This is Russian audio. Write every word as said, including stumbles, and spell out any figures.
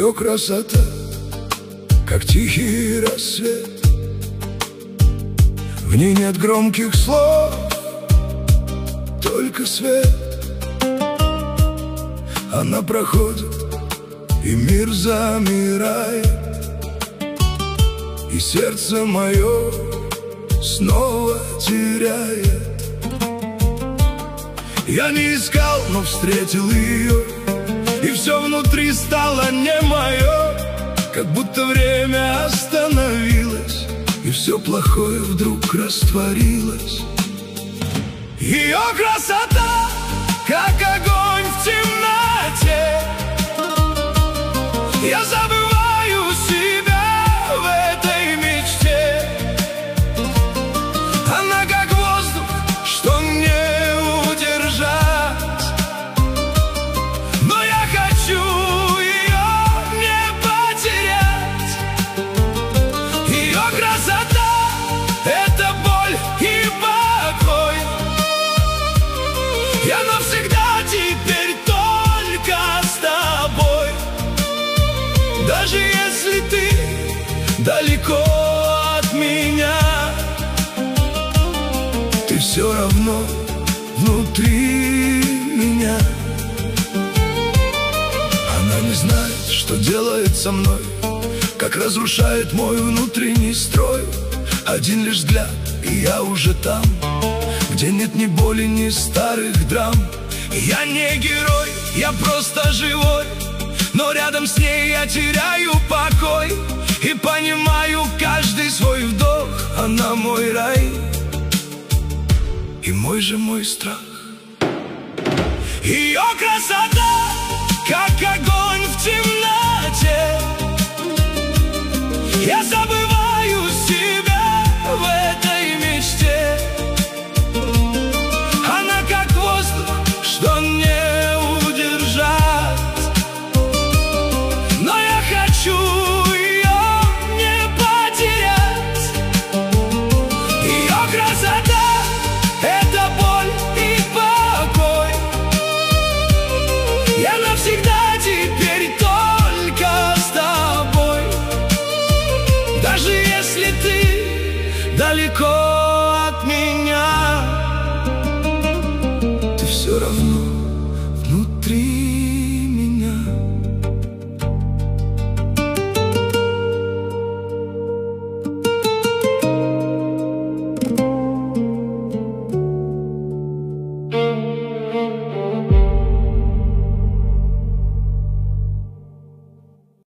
Ее красота, как тихий рассвет. В ней нет громких слов, только свет. Она проходит, и мир замирает, и сердце мое снова теряет. Я не искал, но встретил ее, и все внутри стало не мое. Как будто время остановилось, и все плохое вдруг растворилось. Ее красота, как огонь в темноте. Я забываю себя в этой мечте. Она как воздух, что не удержать, но я хочу ее не потерять. Ее красота — это боль и покой. Я навсегда теперь только с тобой. Даже если ты далеко от меня, ты все равно внутри меня. Она не знает, что делает со мной, как разрушает мой внутренний строй. Один лишь взгляд, и я уже там, где нет ни боли, ни старых драм. Я не герой, я просто живой, но рядом с ней я теряю покой и понимаю каждый свой вдох. Она мой рай и мой же мой страх. Ее красота, как огонь в темноте. Я забываю себя в этой мечте. Она как воздух, что не удержать, но я хочу ее не потерять. Ее красота — это боль и покой. Я навсегда теперь